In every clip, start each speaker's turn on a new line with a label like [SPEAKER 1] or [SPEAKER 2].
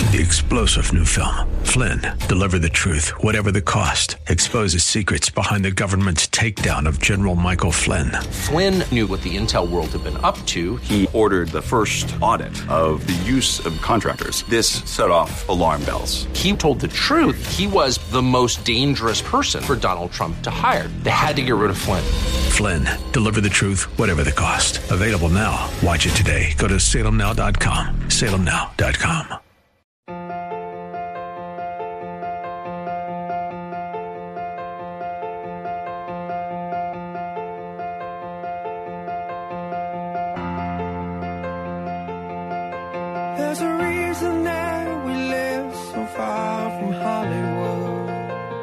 [SPEAKER 1] The explosive new film, Flynn, deliver the truth, whatever the cost, exposes secrets behind the government's takedown of General Michael Flynn.
[SPEAKER 2] Flynn knew what the intel world had been up to.
[SPEAKER 3] He ordered the first audit of the use of contractors. This set off alarm bells.
[SPEAKER 2] He told the truth. He was the most dangerous person for Donald Trump to hire. They had to get rid of Flynn.
[SPEAKER 1] Flynn, deliver the truth, whatever the cost. Available now. Watch it today. Go to salemnow.com. salemnow.com.
[SPEAKER 4] There's a reason that we live so far from Hollywood,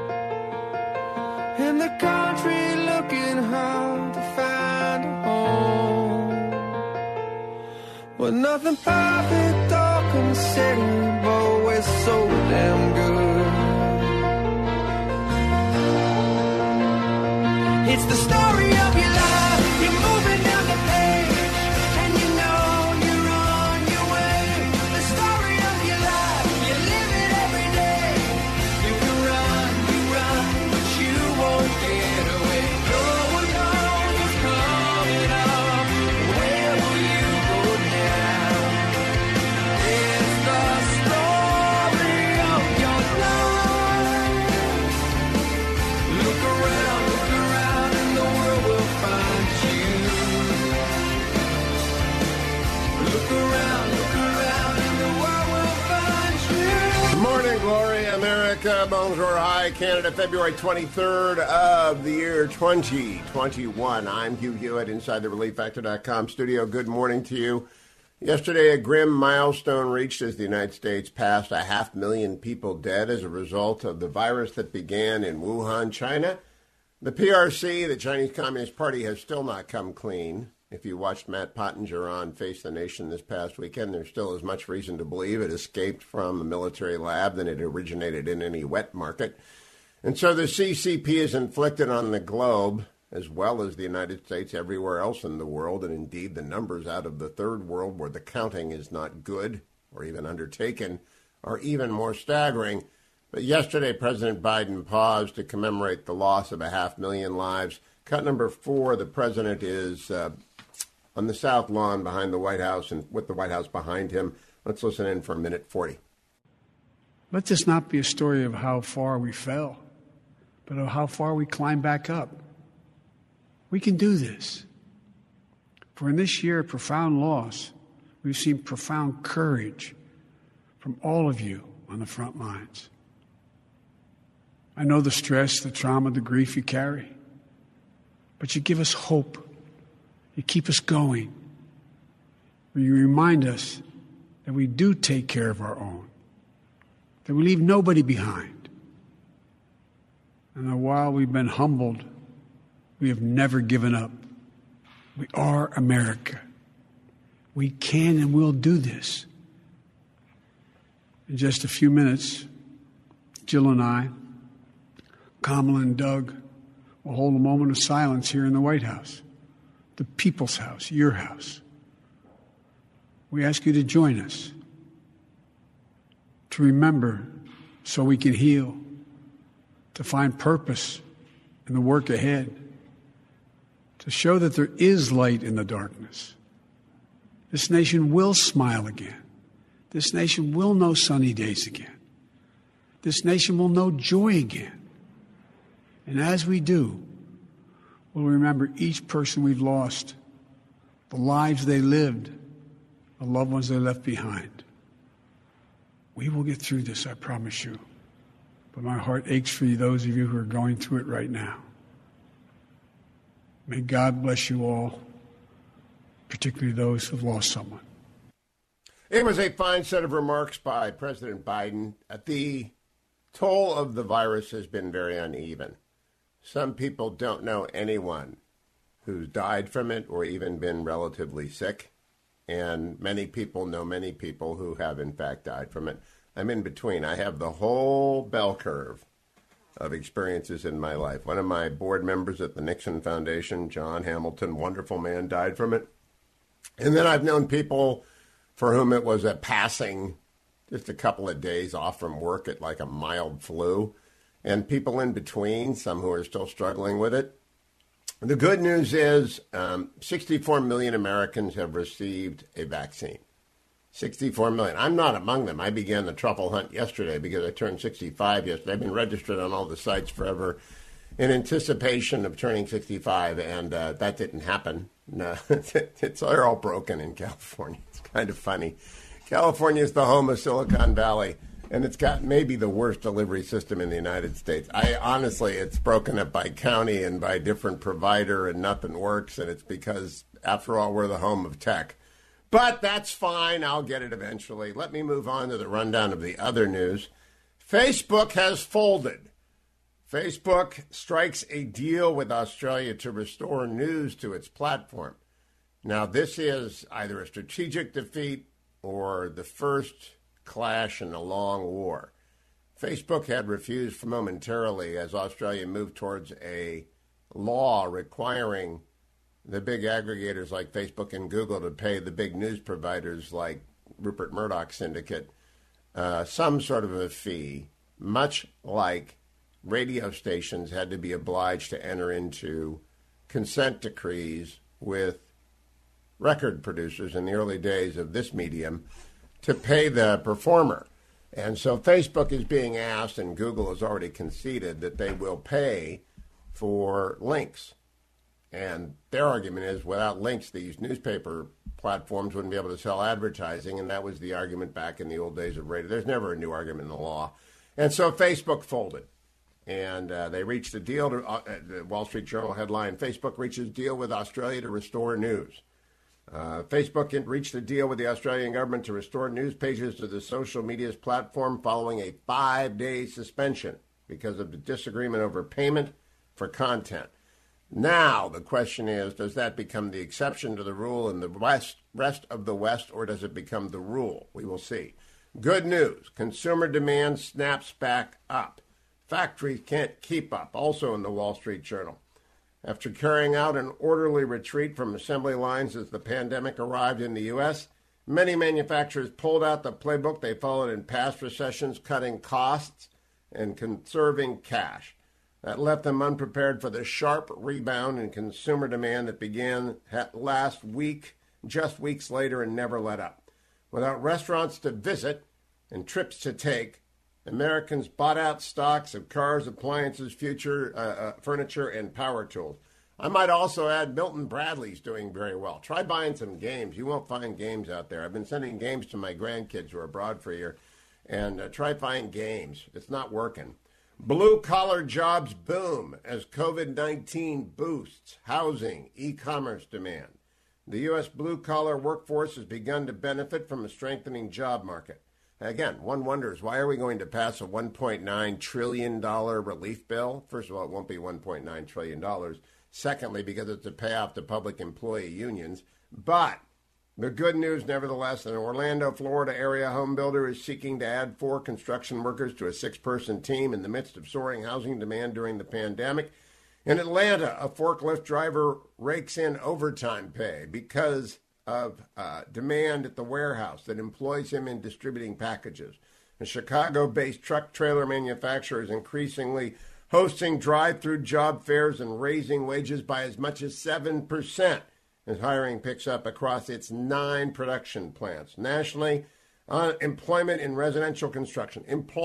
[SPEAKER 4] in the country looking hard to find a home, with nothing perfect or considered, but we're so damn good. It's the story of your life, you're moving down the page, and you know you're on your way. The story of your life, you live it every day. You can run, but you won't get away. No one knows what's coming up. Where will you go now? It's the story of your life. Look around, and the world will find you. Look around, and the world will find you.
[SPEAKER 5] Good morning, Glory, America. Bones Roar High, Canada, February 23rd of the year 2021. I'm Hugh Hewitt inside the ReliefFactor.com studio. Good morning to you. Yesterday, a grim milestone reached as the United States passed 500,000 people dead as a result of the virus that began in Wuhan, China. The PRC, the Chinese Communist Party, has still not come clean. If you watched Matt Pottinger on Face the Nation this past weekend, there's still as much reason to believe it escaped from a military lab than it originated in any wet market. And so the CCP is inflicted on the globe, as well as the United States, everywhere else in the world, and indeed the numbers out of the third world where the counting is not good or even undertaken are even more staggering. But yesterday, President Biden paused to commemorate the loss of 500,000 lives. Cut number 4, the president is on the South Lawn behind the White House and with the White House behind him. Let's listen in for a minute 40.
[SPEAKER 6] Let this not be a story of how far we fell, but of how far we climbed back up. We can do this. For in this year of profound loss, we've seen profound courage from all of you on the front lines. I know the stress, the trauma, the grief you carry, but you give us hope. You keep us going. You remind us that we do take care of our own, that we leave nobody behind. And that while we've been humbled, we have never given up. We are America. We can and will do this. In just a few minutes, Jill and I, Kamala and Doug, will hold a moment of silence here in the White House, the people's house, your house. We ask you to join us, to remember so we can heal, to find purpose in the work ahead, to show that there is light in the darkness. This nation will smile again. This nation will know sunny days again. This nation will know joy again. And as we do, we'll remember each person we've lost, the lives they lived, the loved ones they left behind. We will get through this, I promise you. But my heart aches for you, those of you who are going through it right now. May God bless you all, particularly those who've lost someone.
[SPEAKER 5] It was a fine set of remarks by President Biden. The toll of the virus has been very uneven. Some people don't know anyone who's died from it or even been relatively sick. And many people know many people who have, in fact, died from it. I'm in between. I have the whole bell curve of experiences in my life. One of my board members at the Nixon Foundation, John Hamilton, wonderful man, died from it. And then I've known people for whom it was a passing just a couple of days off from work at like a mild flu, and people in between, some who are still struggling with it. The good news is 64 million Americans have received a vaccine. 64 million. I'm not among them. I began the truffle hunt yesterday because I turned 65 yesterday. I've been registered on all the sites forever in anticipation of turning 65, and that didn't happen. No, they're all broken in California. It's kind of funny. California is the home of Silicon Valley, and it's got maybe the worst delivery system in the United States. Honestly, it's broken up by county and by different provider, and nothing works, and it's because, after all, we're the home of tech. But that's fine. I'll get it eventually. Let me move on to the rundown of the other news. Facebook has folded. Facebook strikes a deal with Australia to restore news to its platform. Now, this is either a strategic defeat or the first clash in a long war. Facebook had refused momentarily as Australia moved towards a law requiring the big aggregators like Facebook and Google to pay the big news providers like Rupert Murdoch's syndicate some sort of a fee, much like radio stations had to be obliged to enter into consent decrees with record producers in the early days of this medium to pay the performer. And so Facebook is being asked, and Google has already conceded, that they will pay for links. And their argument is without links, these newspaper platforms wouldn't be able to sell advertising, and that was the argument back in the old days of radio. There's never a new argument in the law. And so Facebook folded. And they reached a deal, the Wall Street Journal headline, Facebook reaches deal with Australia to restore news. Facebook reached a deal with the Australian government to restore news pages to the social media's platform following a 5-day suspension because of the disagreement over payment for content. Now, the question is, does that become the exception to the rule in the rest of the West, or does it become the rule? We will see. Good news. Consumer demand snaps back up. Factories can't keep up, also in the Wall Street Journal. After carrying out an orderly retreat from assembly lines as the pandemic arrived in the U.S., many manufacturers pulled out the playbook they followed in past recessions, cutting costs and conserving cash. That left them unprepared for the sharp rebound in consumer demand that began last week, just weeks later, and never let up. Without restaurants to visit and trips to take, Americans bought out stocks of cars, appliances, furniture, and power tools. I might also add Milton Bradley's doing very well. Try buying some games. You won't find games out there. I've been sending games to my grandkids who are abroad for a year, and try buying games. It's not working. Blue-collar jobs boom as COVID-19 boosts housing, e-commerce demand. The U.S. blue-collar workforce has begun to benefit from a strengthening job market. Again, one wonders, why are we going to pass a $1.9 trillion relief bill? First of all, it won't be $1.9 trillion. Secondly, because it's a payoff to public employee unions. But the good news, nevertheless, an Orlando, Florida area home builder is seeking to add 4 construction workers to a 6-person team in the midst of soaring housing demand during the pandemic. In Atlanta, a forklift driver rakes in overtime pay because of demand at the warehouse that employs him in distributing packages. A Chicago-based truck trailer manufacturer is increasingly hosting drive-through job fairs and raising wages by as much as 7% as hiring picks up across its 9 production plants. Nationally, employment in residential construction,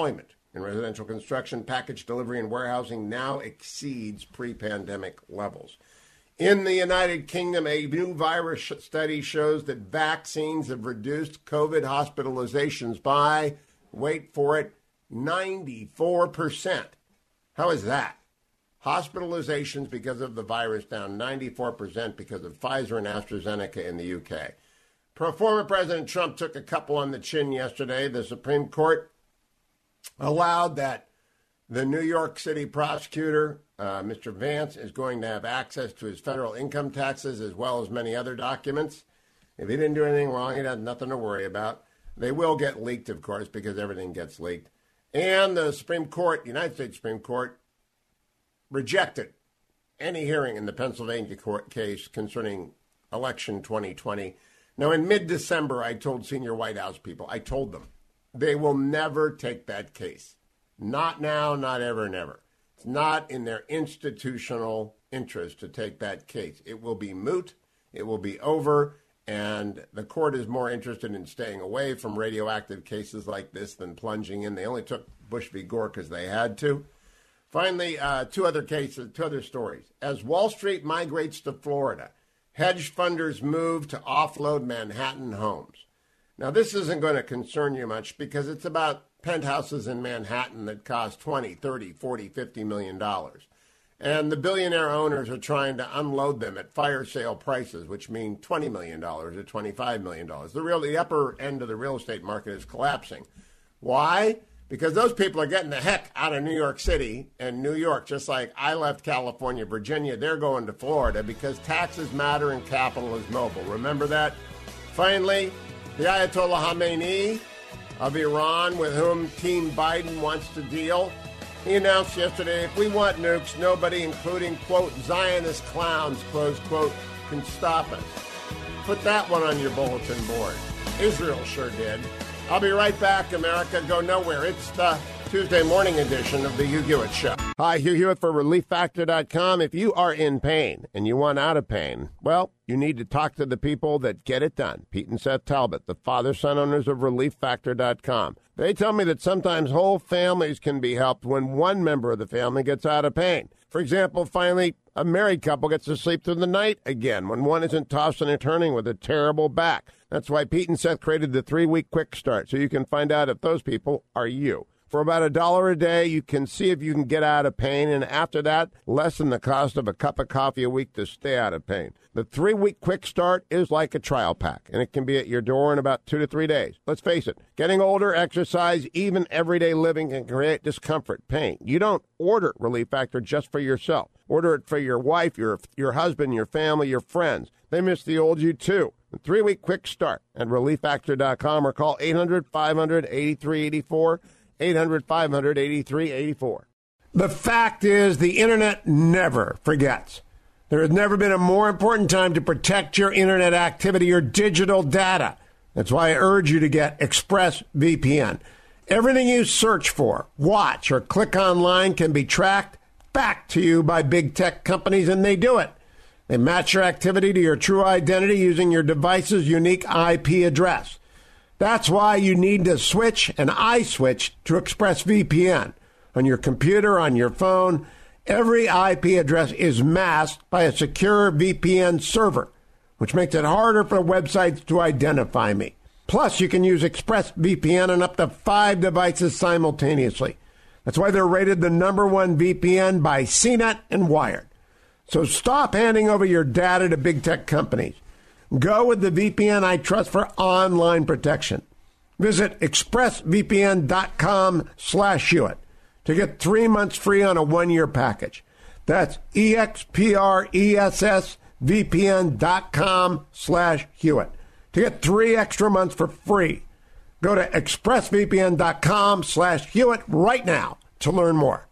[SPEAKER 5] package delivery, and warehousing now exceeds pre-pandemic levels. In the United Kingdom, a new virus study shows that vaccines have reduced COVID hospitalizations by, wait for it, 94%. How is that? Hospitalizations because of the virus down 94% because of Pfizer and AstraZeneca in the UK. Former President Trump took a couple on the chin yesterday. The Supreme Court allowed that the New York City prosecutor, Mr. Vance, is going to have access to his federal income taxes as well as many other documents. If he didn't do anything wrong, he'd have nothing to worry about. They will get leaked, of course, because everything gets leaked. And the Supreme Court, United States Supreme Court, rejected any hearing in the Pennsylvania court case concerning election 2020. Now, in mid-December, I told senior White House people, I told them, They will never take that case. Not now, not ever, never. It's not in their institutional interest to take that case. It will be moot. It will be over. And the court is more interested in staying away from radioactive cases like this than plunging in. They only took Bush v. Gore because they had to. Finally, two other stories. As Wall Street migrates to Florida, hedge funders move to offload Manhattan homes. Now, this isn't going to concern you much because it's about penthouses in Manhattan that cost $20, $30, $40, $50 million. And the billionaire owners are trying to unload them at fire sale prices, which mean $20 million or $25 million. The upper end of the real estate market is collapsing. Why? Because those people are getting the heck out of New York City and New York, just like I left California, Virginia. They're going to Florida because taxes matter and capital is mobile. Remember that? Finally, the Ayatollah Khamenei of Iran, with whom Team Biden wants to deal, he announced yesterday, if we want nukes, nobody, including, quote, Zionist clowns, close quote, can stop us. Put that one on your bulletin board. Israel sure did. I'll be right back, America. Go nowhere. It's the Tuesday morning edition of the Hugh Hewitt Show. Hi, Hugh Hewitt for ReliefFactor.com. If you are in pain and you want out of pain, well, you need to talk to the people that get it done. Pete and Seth Talbot, the father-son owners of ReliefFactor.com. They tell me that sometimes whole families can be helped when one member of the family gets out of pain. For example, finally, a married couple gets to sleep through the night again when one isn't tossing and turning with a terrible back. That's why Pete and Seth created the 3-week quick start, so you can find out if those people are you. For about $1 a day, you can see if you can get out of pain, and after that, less than the cost of a cup of coffee a week to stay out of pain. The 3-week quick start is like a trial pack, and it can be at your door in about 2 to 3 days. Let's face it, getting older, exercise, even everyday living can create discomfort, pain. You don't order Relief Factor just for yourself. Order it for your wife, your husband, your family, your friends. They miss the old you, too. The 3-week quick start at ReliefFactor.com or call 800-500-8384, 800-500-8384. The fact is, the Internet never forgets. There has never been a more important time to protect your Internet activity, your digital data. That's why I urge you to get ExpressVPN. Everything you search for, watch, or click online can be tracked back to you by big tech companies, and they do it. They match your activity to your true identity using your device's unique IP address. That's why you need to switch, and I switched to ExpressVPN. On your computer, on your phone, every IP address is masked by a secure VPN server, which makes it harder for websites to identify me. Plus, you can use ExpressVPN on up to 5 devices simultaneously. That's why they're rated the #1 VPN by CNET and Wired. So stop handing over your data to big tech companies. Go with the VPN I trust for online protection. Visit expressvpn.com/Hewitt to get 3 months free on a 1-year package. That's expressvpn.com/Hewitt to get 3 extra months for free. Go to expressvpn.com/Hewitt right now to learn more.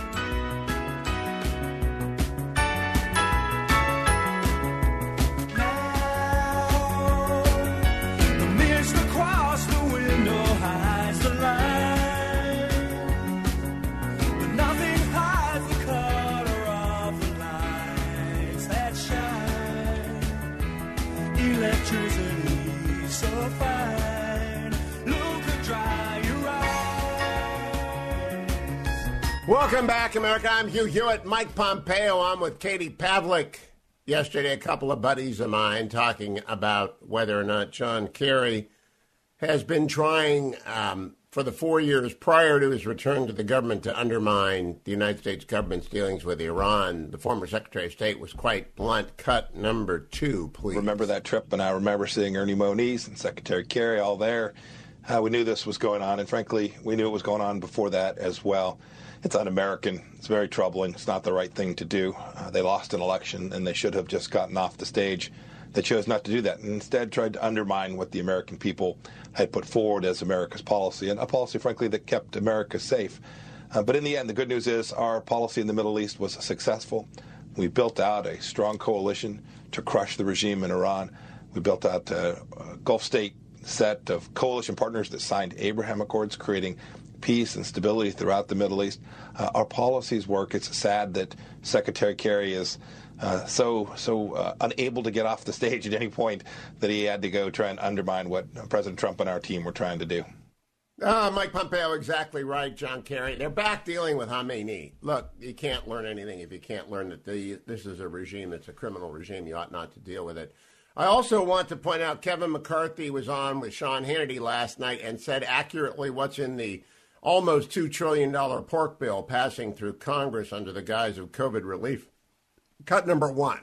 [SPEAKER 5] Welcome back, America. I'm Hugh Hewitt. Mike Pompeo on with Katie Pavlik. Yesterday, a couple of buddies of mine talking about whether or not John Kerry has been trying for the 4 years prior to his return to the government to undermine the United States government's dealings with Iran. The former Secretary of State was quite blunt. Cut number 2, please.
[SPEAKER 7] Remember that trip, and I remember seeing Ernie Moniz and Secretary Kerry all there. We knew this was going on, and frankly, we knew it was going on before that as well. It's un-American. It's very troubling. It's not the right thing to do. They lost an election, and they should have just gotten off the stage. They chose not to do that, and instead tried to undermine what the American people had put forward as America's policy, and a policy, frankly, that kept America safe. But in the end, the good news is our policy in the Middle East was successful. We built out a strong coalition to crush the regime in Iran. We built out a Gulf state set of coalition partners that signed Abraham Accords, creating peace and stability throughout the Middle East. Our policies work. It's sad that Secretary Kerry is so unable to get off the stage at any point that he had to go try and undermine what President Trump and our team were trying to do.
[SPEAKER 5] Mike Pompeo, exactly right, John Kerry. They're back dealing with Khamenei. Look, you can't learn anything if you can't learn that this is a regime that's a criminal regime. You ought not to deal with it. I also want to point out Kevin McCarthy was on with Sean Hannity last night and said accurately what's in the almost $2 trillion pork bill passing through Congress under the guise of COVID relief. Cut number 1.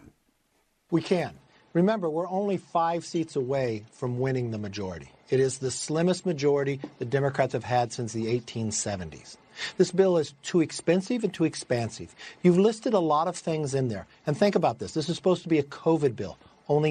[SPEAKER 8] We can. Remember, we're only 5 seats away from winning the majority. It is the slimmest majority the Democrats have had since the 1870s. This bill is too expensive and too expansive. You've listed a lot of things in there. And think about this. This is supposed to be a COVID bill. Only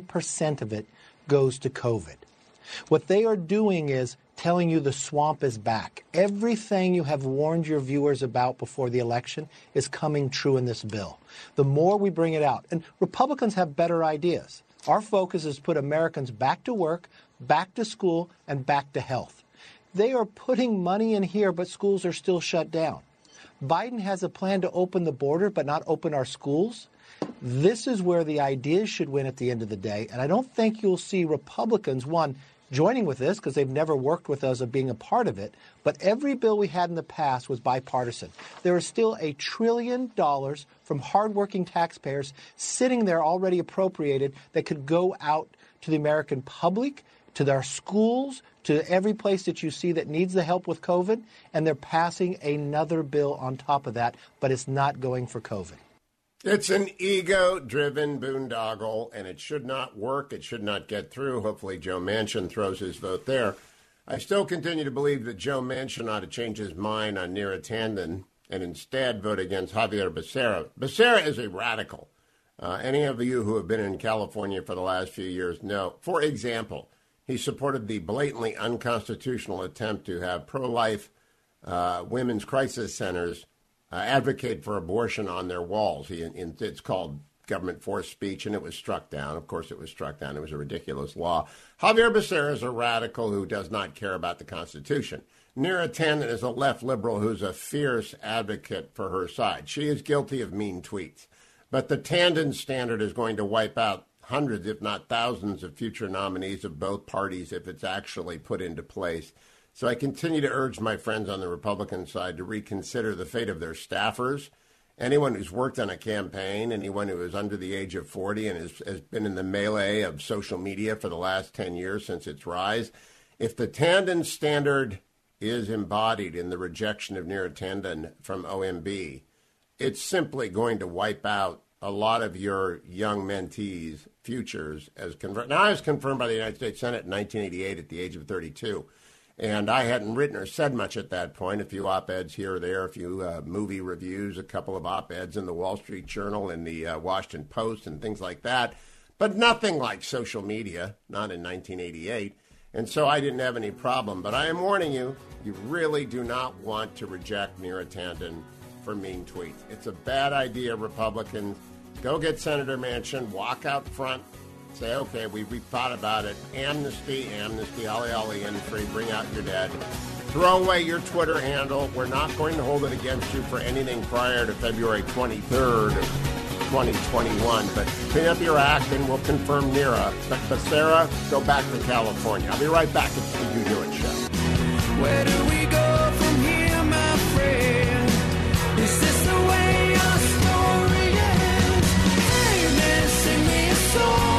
[SPEAKER 8] 9% of it goes to COVID. What they are doing is telling you the swamp is back. Everything you have warned your viewers about before the election is coming true in this bill. The more we bring it out, and Republicans have better ideas. Our focus is to put Americans back to work, back to school, and back to health. They are putting money in here, but schools are still shut down. Biden has a plan to open the border, but not open our schools. This is where the ideas should win at the end of the day, and I don't think you'll see Republicans, one, joining with this because they've never worked with us of being a part of it, but every bill we had in the past was bipartisan. There is still $1 trillion from hardworking taxpayers sitting there already appropriated that could go out to the American public, to their schools, to every place that you see that needs the help with COVID, and they're passing another bill on top of that, but it's not going for COVID.
[SPEAKER 5] It's an ego-driven boondoggle, and it should not work. It should not get through. Hopefully Joe Manchin throws his vote there. I still continue to believe that Joe Manchin ought to change his mind on Neera Tanden and instead vote against Javier Becerra. Becerra is a radical. Any of you who have been in California for the last few years know. For example, he supported the blatantly unconstitutional attempt to have pro-life women's crisis centers advocate for abortion on their walls. It's called government forced speech, and it was struck down. Of course, it was struck down. It was a ridiculous law. Javier Becerra is a radical who does not care about the Constitution. Neera Tanden is a left liberal who's a fierce advocate for her side. She is guilty of mean tweets. But the Tanden standard is going to wipe out hundreds, if not thousands, of future nominees of both parties if it's actually put into place. So I continue to urge my friends on the Republican side to reconsider the fate of their staffers. Anyone who's worked on a campaign, anyone who is under the age of 40 and has been in the melee of social media for the last 10 years since its rise, if the Tanden standard is embodied in the rejection of Neera Tanden from OMB, it's simply going to wipe out a lot of your young mentees' futures as confirmed. Now, I was confirmed by the United States Senate in 1988 at the age of 32. And I hadn't written or said much at that point, a few op-eds here or there, a few movie reviews, a couple of op-eds in the Wall Street Journal and the Washington Post and things like that. But nothing like social media, not in 1988. And so I didn't have any problem. But I am warning you, you really do not want to reject Neera Tanden for mean tweets. It's a bad idea, Republicans. Go get Senator Manchin, walk out front. Say, okay, we thought about it. Amnesty, ollie, ollie, in free, bring out your dead. Throw away your Twitter handle. We're not going to hold it against you for anything prior to February 23rd, 2021. But clean up your act and we'll confirm Neera. But Becerra, go back to California. I'll be right back at the Steve Hewitt Show.
[SPEAKER 4] Where do we go from here, my friend? Is this the way our story ends? Hey, man, sing me a song.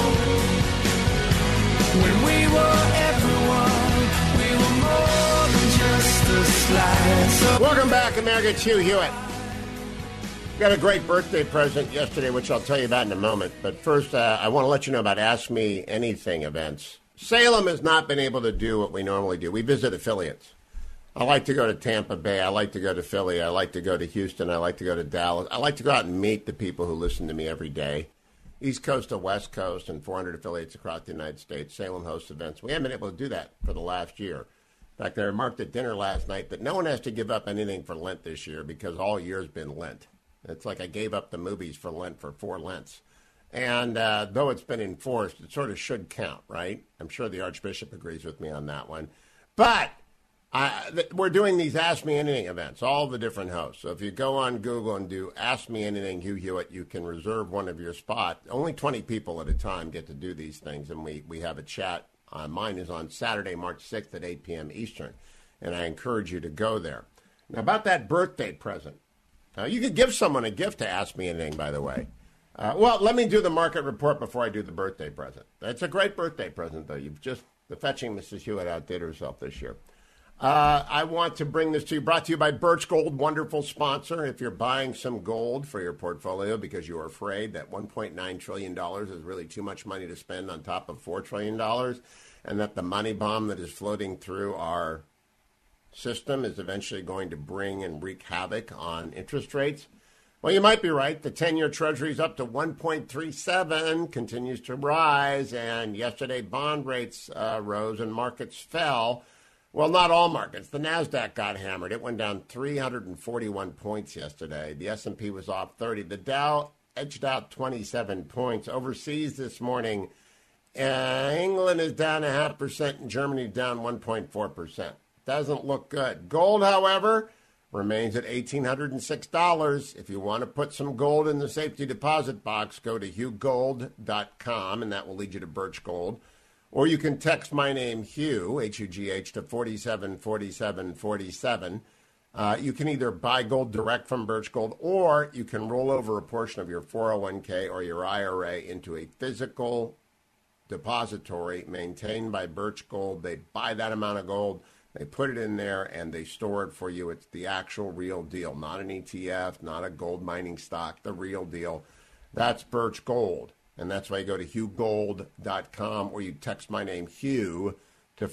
[SPEAKER 4] When we were everyone, we were more than just a slide.
[SPEAKER 5] Welcome back, America. It's Hugh Hewitt. Got a great birthday present yesterday, which I'll tell you about in a moment. But first, I want to let you know about Ask Me Anything events. Salem has not been able to do what we normally do. We visit affiliates. I like to go to Tampa Bay. I like to go to Philly. I like to go to Houston. I like to go to Dallas. I like to go out and meet the people who listen to me every day. East Coast to West Coast and 400 affiliates across the United States. Salem hosts events. We haven't been able to do that for the last year. In fact, I remarked at dinner last night that no one has to give up anything for Lent this year because all year's been Lent. It's like I gave up the movies for Lent for 4 Lents. And though it's been enforced, it sort of should count, right? I'm sure the Archbishop agrees with me on that one. But we're doing these Ask Me Anything events, all the different hosts. So if you go on Google and do Ask Me Anything Hugh Hewitt, you can reserve one of your spots. Only 20 people at a time get to do these things, and we have a chat. Mine is on Saturday, March 6th at 8 p.m. Eastern, and I encourage you to go there. Now, about that birthday present. You could give someone a gift to Ask Me Anything, by the way. Well, let me do the market report before I do the birthday present. It's a great birthday present, though. The fetching Mrs. Hewitt outdid herself this year. I want to bring this to you, brought to you by Birch Gold, wonderful sponsor. If you're buying some gold for your portfolio because you're afraid that $1.9 trillion is really too much money to spend on top of $4 trillion, and that the money bomb that is floating through our system is eventually going to bring and wreak havoc on interest rates, well, you might be right. The 10-year Treasury is up to 1.37, continues to rise, and yesterday bond rates rose and markets fell. Well, not all markets. The NASDAQ got hammered. It went down 341 points yesterday. The S&P was off 30. The Dow edged out 27 points. Overseas this morning, England is down 0.5% and Germany down 1.4%. Doesn't look good. Gold, however, remains at $1,806. If you want to put some gold in the safety deposit box, go to hughgold.com, and that will lead you to Birch Gold. Or you can text my name, Hugh, H-U-G-H, to 474747. You can either buy gold direct from Birch Gold, or you can roll over a portion of your 401k or your IRA into a physical depository maintained by Birch Gold. They buy that amount of gold. They put it in there, and they store it for you. It's the actual real deal, not an ETF, not a gold mining stock, the real deal. That's Birch Gold, and that's why you go to hughgold.com, or you text my name, Hugh, to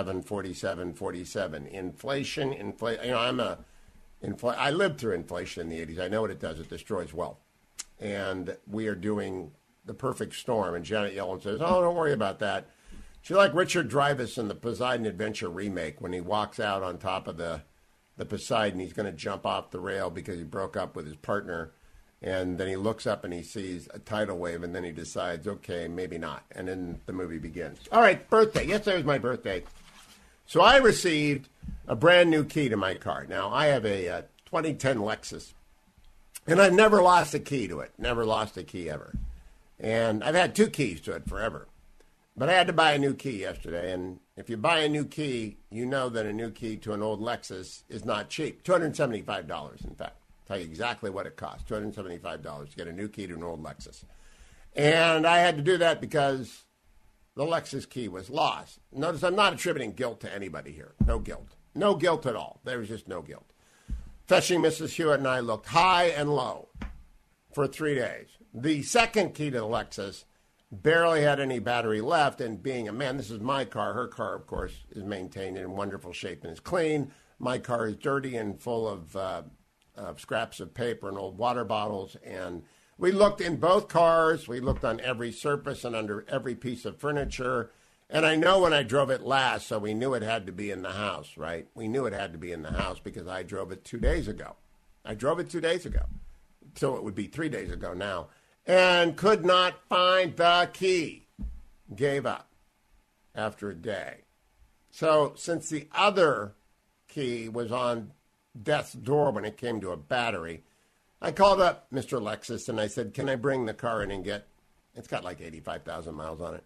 [SPEAKER 5] 474747. Inflation. You know, I lived through inflation in the 80s. I know what it does. It destroys wealth. And we are doing the perfect storm. And Janet Yellen says, oh, don't worry about that. She's like Richard Dreyfuss in the Poseidon Adventure remake when he walks out on top of the Poseidon. He's going to jump off the rail because he broke up with his partner. And then he looks up and he sees a tidal wave, and then he decides, okay, maybe not. And then the movie begins. All right, birthday. Yesterday was my birthday. So I received a brand new key to my car. Now, I have a 2010 Lexus, and I've never lost a key to it. Never lost a key ever. And I've had 2 keys to it forever. But I had to buy a new key yesterday, and if you buy a new key, you know that a new key to an old Lexus is not cheap. $275, in fact. Tell you exactly what it costs, $275 to get a new key to an old Lexus. And I had to do that because the Lexus key was lost. Notice I'm not attributing guilt to anybody here. No guilt. No guilt at all. There was just no guilt. Fetching Mrs. Hewitt and I looked high and low for 3 days. The second key to the Lexus barely had any battery left, and being a man, this is my car. Her car, of course, is maintained in wonderful shape and is clean. My car is dirty and full of scraps of paper and old water bottles. And we looked in both cars. We looked on every surface and under every piece of furniture. And I know when I drove it last, so we knew it had to be in the house, right? We knew it had to be in the house because I drove it 2 days ago. I drove it 2 days ago. So it would be 3 days ago now. And could not find the key. Gave up after a day. So since the other key was on death's door when it came to a battery, I called up Mr. Lexus and I said, can I bring the car in and get, it's got like 85,000 miles on it,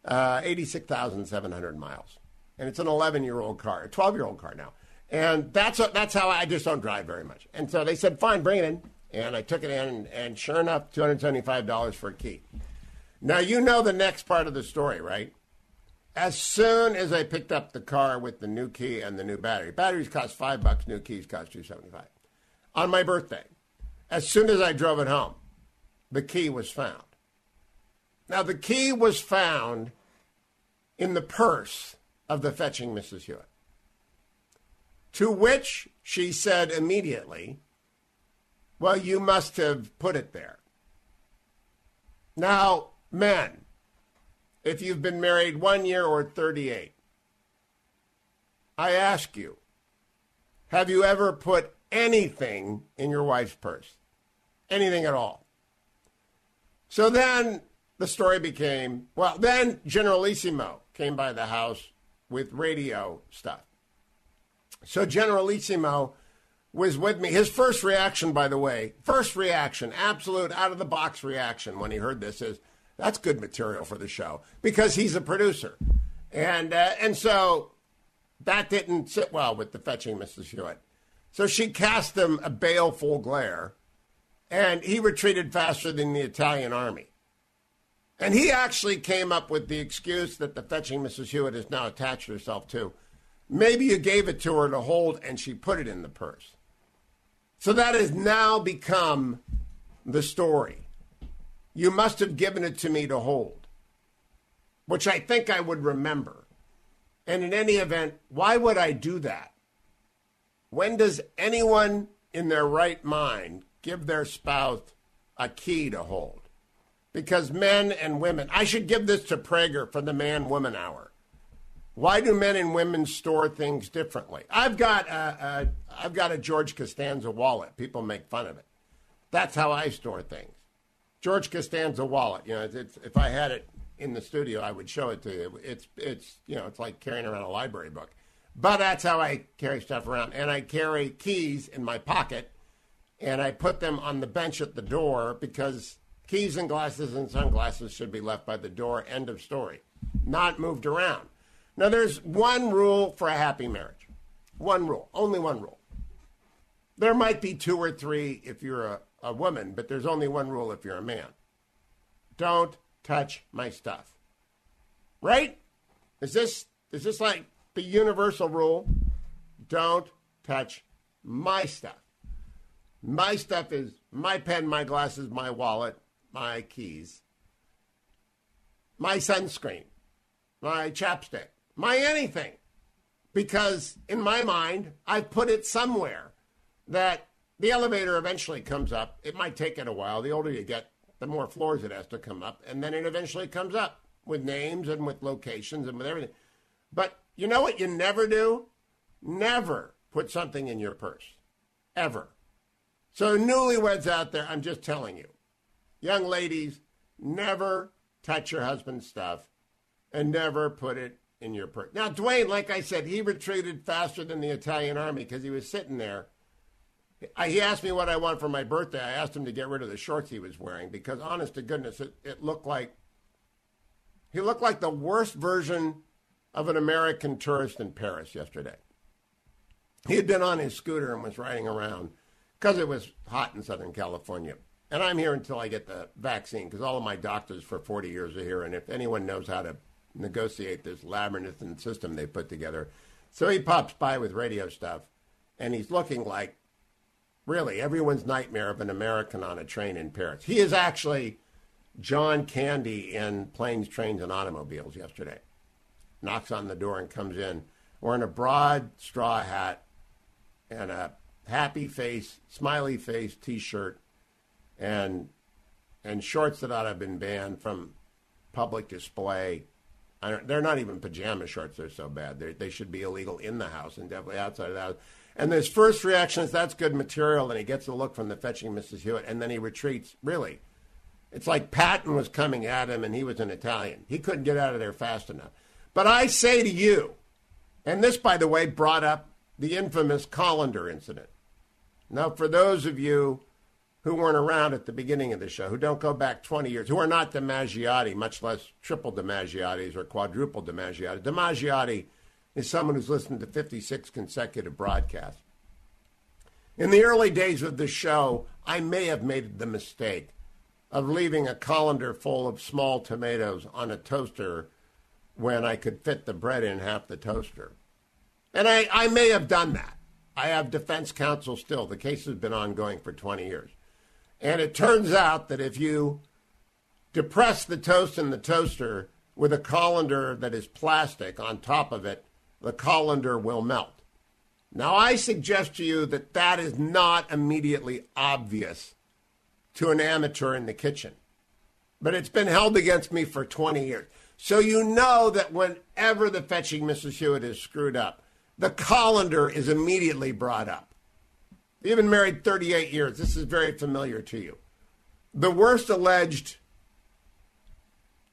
[SPEAKER 5] 86,700 miles. And it's an 11-year-old car, a 12-year-old car now. And that's how I just don't drive very much. And so they said, fine, bring it in. And I took it in, and sure enough, $275 for a key. Now, you know the next part of the story, right? As soon as I picked up the car with the new key and the new battery, batteries cost $5, new keys cost $275. On my birthday, as soon as I drove it home, the key was found. Now, the key was found in the purse of the fetching Mrs. Hewitt, to which she said immediately, well, you must have put it there. Now, men, if you've been married 1 year or 38, I ask you, have you ever put anything in your wife's purse? Anything at all? So then the story became, well, then Generalissimo came by the house with radio stuff. So Generalissimo was with me. His first reaction, by the way, absolute out-of-the-box reaction when he heard this is, that's good material for the show, because he's a producer. And so that didn't sit well with the fetching Mrs. Hewitt. So she cast him a baleful glare, and he retreated faster than the Italian army. And he actually came up with the excuse that the fetching Mrs. Hewitt has now attached herself to. Maybe you gave it to her to hold, and she put it in the purse. So that has now become the story. You must have given it to me to hold, which I think I would remember. And in any event, why would I do that? When does anyone in their right mind give their spouse a key to hold? Because men and women, I should give this to Prager for the man-woman hour. Why do men and women store things differently? I've got a George Costanza wallet. People make fun of it. That's how I store things. George Costanza wallet. You know, it's if I had it in the studio, I would show it to you. It's you know, it's like carrying around a library book. But that's how I carry stuff around. And I carry keys in my pocket, and I put them on the bench at the door because keys and glasses and sunglasses should be left by the door. End of story. Not moved around. Now, there's one rule for a happy marriage. One rule. Only one rule. There might be two or three if you're a woman, but there's only one rule if you're a man. Don't touch my stuff. Right? Is this like the universal rule? Don't touch my stuff. My stuff is my pen, my glasses, my wallet, my keys, my sunscreen, my chapstick, my anything. Because in my mind, I've put it somewhere that the elevator eventually comes up. It might take it a while. The older you get, the more floors it has to come up. And then it eventually comes up with names and with locations and with everything. But you know what you never do? Never put something in your purse. Ever. So newlyweds out there, I'm just telling you. Young ladies, never touch your husband's stuff and never put it in your purse. Now, Dwayne, like I said, he retreated faster than the Italian army because he was sitting there. He asked me what I want for my birthday. I asked him to get rid of the shorts he was wearing because, honest to goodness, it looked like he looked like the worst version of an American tourist in Paris yesterday. He had been on his scooter and was riding around because it was hot in Southern California. And I'm here until I get the vaccine because all of my doctors for 40 years are here. And if anyone knows how to negotiate this labyrinthine system they put together. So he pops by with radio stuff, and he's looking like, really, everyone's nightmare of an American on a train in Paris. He is actually John Candy in Planes, Trains, and Automobiles yesterday. Knocks on the door and comes in wearing a broad straw hat and a happy face, smiley face T-shirt and shorts that ought to have been banned from public display. They're not even pajama shorts. They're so bad. They should be illegal in the house and definitely outside of the house. And his first reaction is, that's good material. And he gets a look from the fetching Mrs. Hewitt. And then he retreats. Really. It's like Patton was coming at him and he was an Italian. He couldn't get out of there fast enough. But I say to you, and this, by the way, brought up the infamous Colander incident. Now, for those of you who weren't around at the beginning of the show, who don't go back 20 years, who are not DiMaggiotti, much less triple DiMaggiottis or quadruple DiMaggiotti. DiMaggiotti is someone who's listened to 56 consecutive broadcasts. In the early days of the show, I may have made the mistake of leaving a colander full of small tomatoes on a toaster when I could fit the bread in half the toaster. And I may have done that. I have defense counsel still. The case has been ongoing for 20 years. And it turns out that if you depress the toast in the toaster with a colander that is plastic on top of it, the colander will melt. Now, I suggest to you that that is not immediately obvious to an amateur in the kitchen. But it's been held against me for 20 years. So you know that whenever the fetching Mrs. Hewitt is screwed up, the colander is immediately brought up. You've been married 38 years. This is very familiar to you. The worst alleged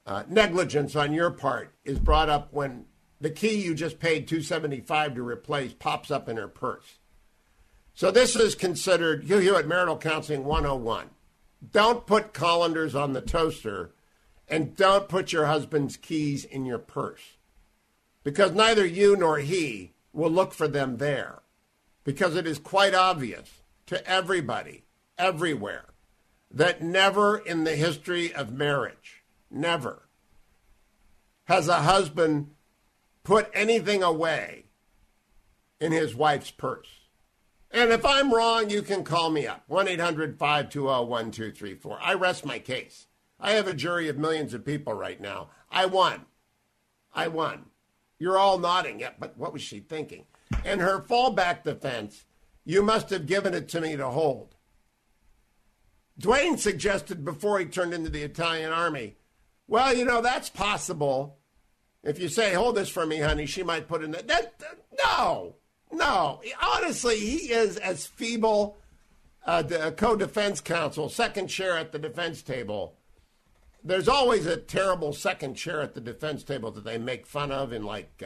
[SPEAKER 5] negligence on your part is brought up when the key you just paid $275 to replace pops up in her purse. So this is considered Hugh Hewitt Marital Counseling 101. Don't put colanders on the toaster, and don't put your husband's keys in your purse, because neither you nor he will look for them there, because it is quite obvious to everybody, everywhere, that never in the history of marriage, never, has a husband put anything away in his wife's purse. And if I'm wrong, you can call me up, 1-800-520-1234. I rest my case. I have a jury of millions of people right now. I won. You're all nodding. Yeah, but what was she thinking? And her fallback defense, you must have given it to me to hold. Dwayne suggested before he turned into the Italian army, well, you know, that's possible. If you say, hold this for me, honey, she might put in that. No. Honestly, he is as feeble, the co-defense counsel, second chair at the defense table. There's always a terrible second chair at the defense table that they make fun of in like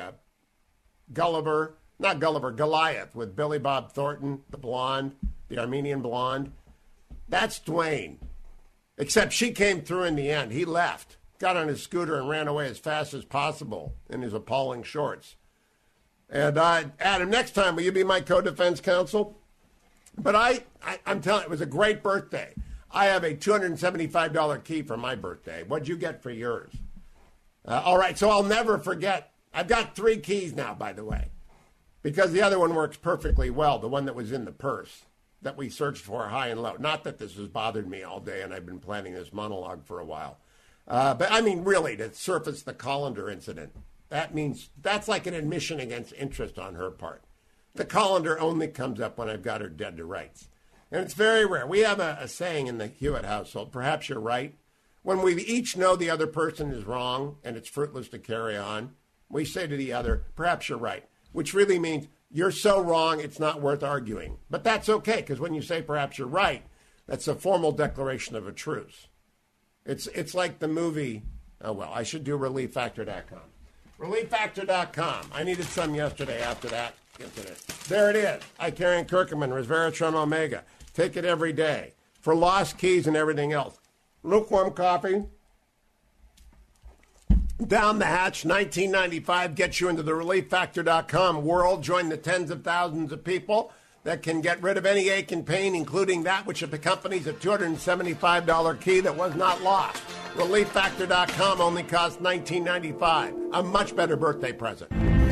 [SPEAKER 5] Goliath with Billy Bob Thornton, the blonde, the Armenian blonde. That's Dwayne. Except she came through in the end. He left, got on his scooter and ran away as fast as possible in his appalling shorts. And Adam, next time, will you be my co-defense counsel? But I'm telling you, it was a great birthday. I have a $275 key for my birthday. What'd you get for yours? All right, so I'll never forget. I've got 3 keys now, by the way, because the other one works perfectly well, the one that was in the purse that we searched for high and low. Not that this has bothered me all day, and I've been planning this monologue for a while. But I mean, really, to surface the colander incident, that means that's like an admission against interest on her part. The colander only comes up when I've got her dead to rights. And it's very rare. We have a saying in the Hewitt household, perhaps you're right. When we each know the other person is wrong and it's fruitless to carry on, we say to the other, perhaps you're right, which really means you're so wrong it's not worth arguing. But that's okay, because when you say perhaps you're right, that's a formal declaration of a truce. It's like the movie, I should do ReliefFactor.com. ReliefFactor.com. I needed some yesterday after that incident. There it is. Icarian Kirkman, Resveratrol Omega. Take it every day for lost keys and everything else. Lukewarm coffee. Down the hatch, 1995 gets you into the ReliefFactor.com world. Join the tens of thousands of people that can get rid of any ache and pain, including that which accompanies a $275 key that was not lost. ReliefFactor.com only costs $19.95. A much better birthday present.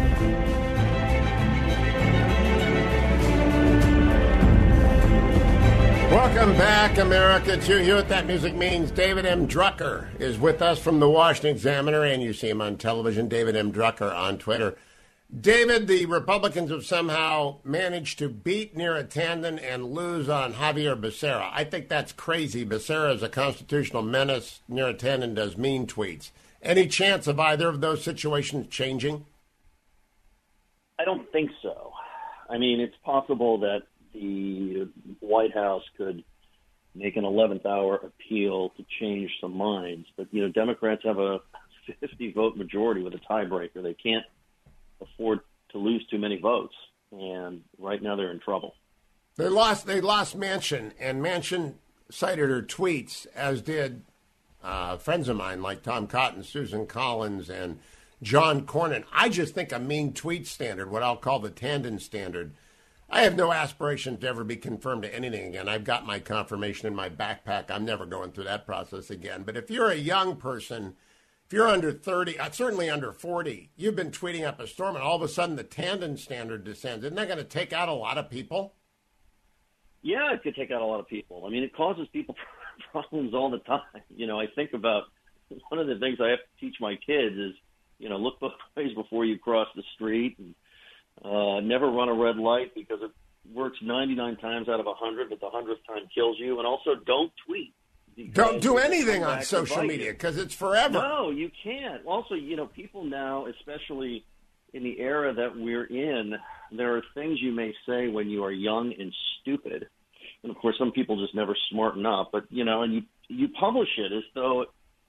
[SPEAKER 5] Welcome back, America. To you what that music means. David M. Drucker is with us from the Washington Examiner, and you see him on television, David M. Drucker on Twitter. David, the Republicans have somehow managed to beat Neera Tanden and lose on Javier Becerra. I think that's crazy. Becerra is a constitutional menace. Neera Tanden does mean tweets. Any chance of either of those situations changing?
[SPEAKER 9] I don't think so. I mean, it's possible that the White House could make an 11th hour appeal to change some minds. But, you know, Democrats have a 50-vote majority with a tiebreaker. They can't afford to lose too many votes, and right now they're in trouble.
[SPEAKER 5] They lost Manchin, and Manchin cited her tweets, as did friends of mine like Tom Cotton, Susan Collins, and John Cornyn. I just think a mean tweet standard, what I'll call the Tanden standard. I have no aspiration to ever be confirmed to anything again. I've got my confirmation in my backpack. I'm never going through that process again. But if you're a young person, if you're under 30, certainly under 40, you've been tweeting up a storm, and all of a sudden the Tanden standard descends. Isn't that going to take out a lot of people?
[SPEAKER 9] Yeah, it could take out a lot of people. I mean, it causes people problems all the time. You know, I think about one of the things I have to teach my kids is, you know, look both ways before you cross the street, and never run a red light because it works 99 times out of 100, but the 100th time kills you. And also don't tweet.
[SPEAKER 5] Don't do anything on social media because it's forever.
[SPEAKER 9] No, you can't. Also, you know, people now, especially in the era that we're in, there are things you may say when you are young and stupid. And, of course, some people just never smarten up. But, you know, and you publish it as though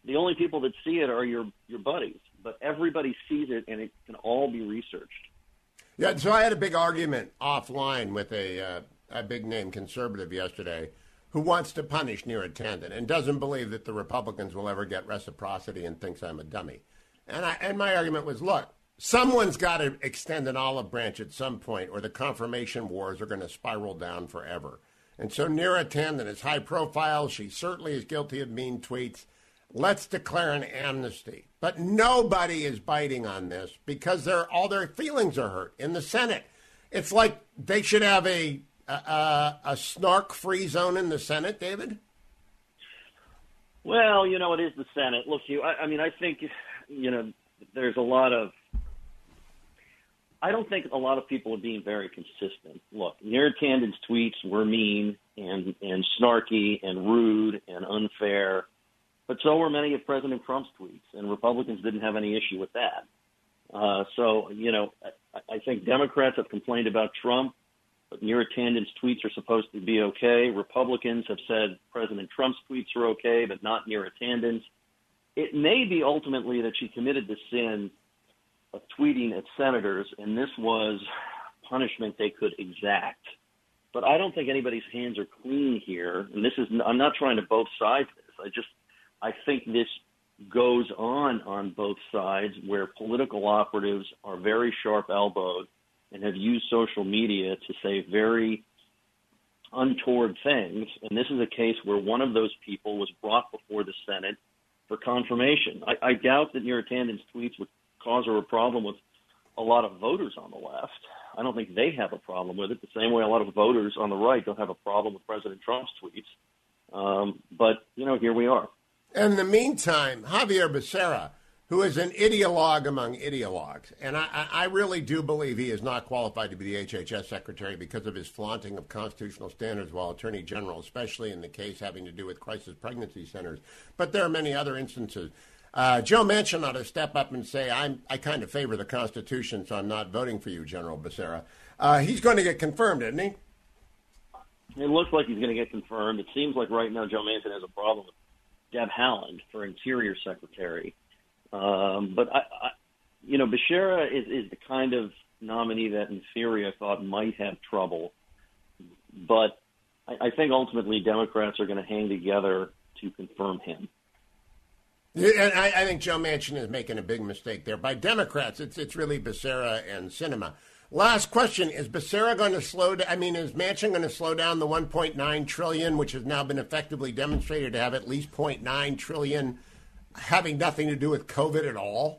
[SPEAKER 9] the only people that see it are your buddies. But everybody sees it, and it can all be researched.
[SPEAKER 5] Yeah, so I had a big argument offline with a big-name conservative yesterday who wants to punish Neera Tanden and doesn't believe that the Republicans will ever get reciprocity and thinks I'm a dummy. And my argument was, look, someone's got to extend an olive branch at some point, or the confirmation wars are going to spiral down forever. And so Neera Tanden is high profile. She certainly is guilty of mean tweets. Let's declare an amnesty. But nobody is biting on this because all their feelings are hurt in the Senate. It's like they should have a snark-free zone in the Senate, David?
[SPEAKER 9] Well, it is the Senate. Look, I think, there's a lot of – I don't think a lot of people are being very consistent. Look, Neera Tanden's tweets were mean and snarky and rude and unfair, but so were many of President Trump's tweets, and Republicans didn't have any issue with that. I think Democrats have complained about Trump, but Neera Tanden's tweets are supposed to be okay. Republicans have said President Trump's tweets are okay, but not Neera Tanden's. It may be ultimately that she committed the sin of tweeting at senators, and this was punishment they could exact. But I don't think anybody's hands are clean here, and I'm not trying to both sides of this. I think this goes on both sides, where political operatives are very sharp-elbowed and have used social media to say very untoward things. And this is a case where one of those people was brought before the Senate for confirmation. I doubt that Neera Tanden's tweets would cause her a problem with a lot of voters on the left. I don't think they have a problem with it, the same way a lot of voters on the right don't have a problem with President Trump's tweets. But here we are.
[SPEAKER 5] In the meantime, Javier Becerra, who is an ideologue among ideologues, and I really do believe he is not qualified to be the HHS secretary because of his flaunting of constitutional standards while attorney general, especially in the case having to do with crisis pregnancy centers. But there are many other instances. Joe Manchin ought to step up and say, I kind of favor the Constitution, so I'm not voting for you, General Becerra. He's going to get confirmed, isn't he?
[SPEAKER 9] It looks like he's going to get confirmed. It seems like right now Joe Manchin has a problem with Deb Haaland for Interior Secretary. But Becerra is the kind of nominee that in theory I thought might have trouble. But I think ultimately Democrats are going to hang together to confirm him.
[SPEAKER 5] Yeah, and I think Joe Manchin is making a big mistake there. By Democrats, it's really Becerra and Sinema. Last question, is Becerra going to is Manchin going to slow down the $1.9 trillion, which has now been effectively demonstrated to have at least $0.9 trillion having nothing to do with COVID at all?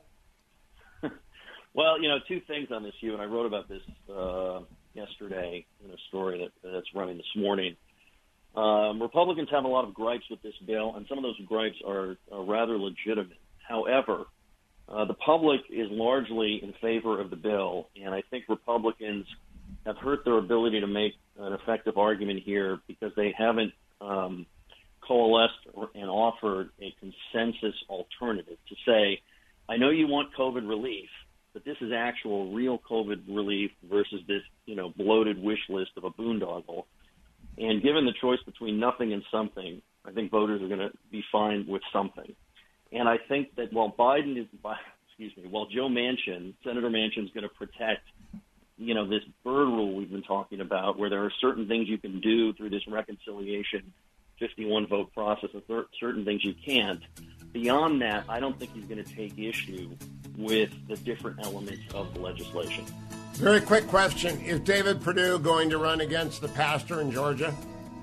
[SPEAKER 9] Well, two things on this, Hugh, and I wrote about this yesterday in a story that's running this morning. Republicans have a lot of gripes with this bill, and some of those gripes are rather legitimate. However, the public is largely in favor of the bill, and I think Republicans have hurt their ability to make an effective argument here because they haven't coalesced and offered a consensus alternative to say, I know you want COVID relief, but this is actual real COVID relief versus this, bloated wish list of a boondoggle. And given the choice between nothing and something, I think voters are going to be fine with something. And I think that while Joe Manchin, Senator Manchin, is going to protect, this bird rule we've been talking about, where there are certain things you can do through this reconciliation 51-vote process and certain things you can't. Beyond that, I don't think he's going to take issue with the different elements of the legislation.
[SPEAKER 5] Very quick question. Is David Perdue going to run against the pastor in Georgia?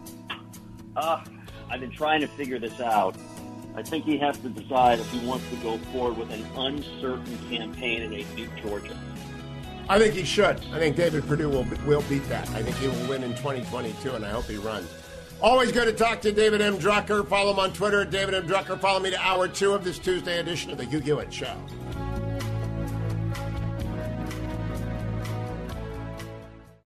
[SPEAKER 9] I've been trying to figure this out. I think he has to decide if he wants to go forward with an uncertain campaign in a new Georgia.
[SPEAKER 5] I think he should. I think David Perdue will beat that. I think he will win in 2022, and I hope he runs. Always good to talk to David M. Drucker. Follow him on Twitter at David M. Drucker. Follow me to Hour 2 of this Tuesday edition of the Hugh Hewitt Show.